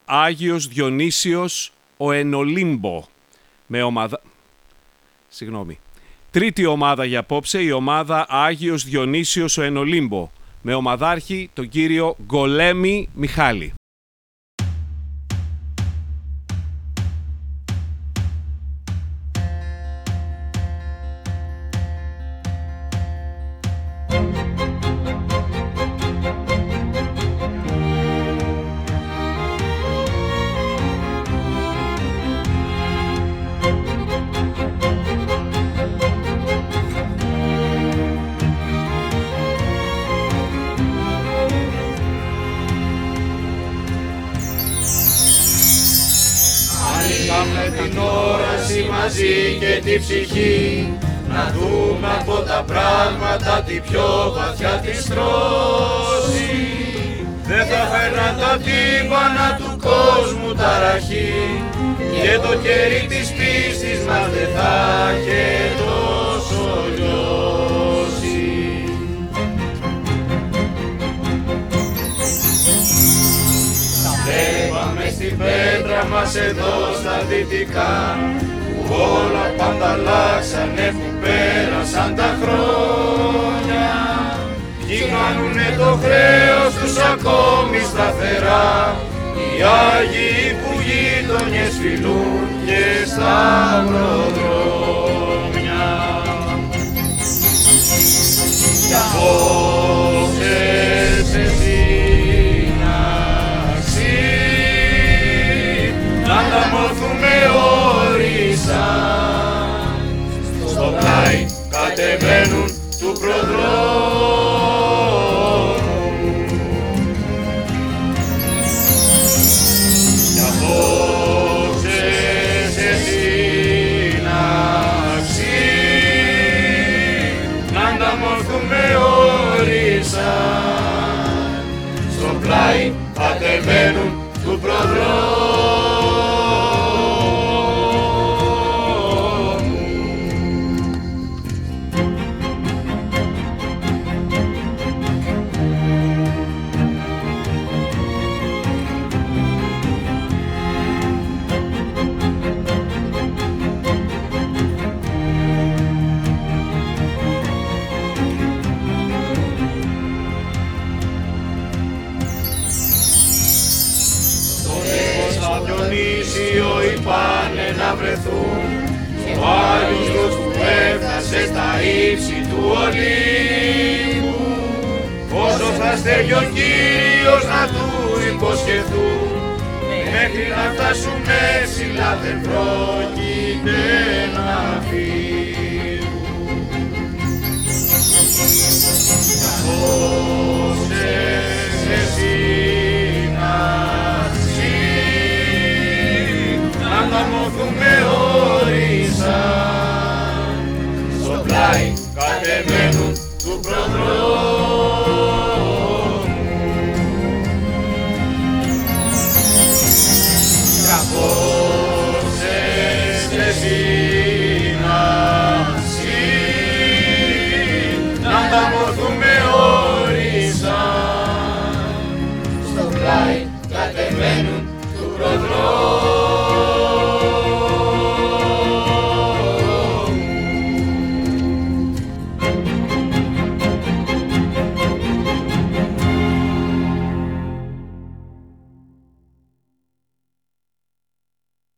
Άγιος Διονύσιος ο Ενολύμπο. Με ομάδα... Συγγνώμη. Τρίτη ομάδα για απόψε, η ομάδα Άγιος Διονύσιος ο Ενολύμπο. Με ομαδάρχη τον κύριο Γκολέμη Μιχάλη. Την όραση μαζί και τη ψυχή, να δούμε από τα πράγματα τη πιο βαθιά τη στρώση. Δεν θα φέρναν τα τύμπανα του κόσμου ταραχή, και το κέρι της πίστης μας δεν θα είχε τόσο λιώσει. Βλέπαμε στην πέτρα μας εδώ στα δυτικά, που όλα πάντα αλλάξανε που πέρασαν τα χρόνια. Ποιοι κάνουνε το χρέος τους ακόμη σταθερά, οι Άγιοι που γείτονιες φιλούν και σταυροδρόμια. Κι απόψε σε να ανταμορφούμε όρισαν, στο πλάι κατεβαίνουν του προδρόμου. Κι απόψε σε σύναξη να ανταμορφούμε όρισαν, στο πλάι κατεβαίνουν του προδρόμου. Πάνε να βρεθούν ο Άγιος Γιος που έφτασε στα ύψη του Ολύμπου. Όσο θα στέγει ο Κύριος να του υποσχεθούν, μέχρι να φτάσουνε ψηλά δεν πρόκειται να φύγουν. Απόψε σε να ανταμορφούμε όρισαν, στο πλάι κατεβαίνουν του προδρόμου. Κι απόψε σε σύναξη να ανταμορφούμε όρισαν, στο πλάι κατεβαίνουν του προδρόμου.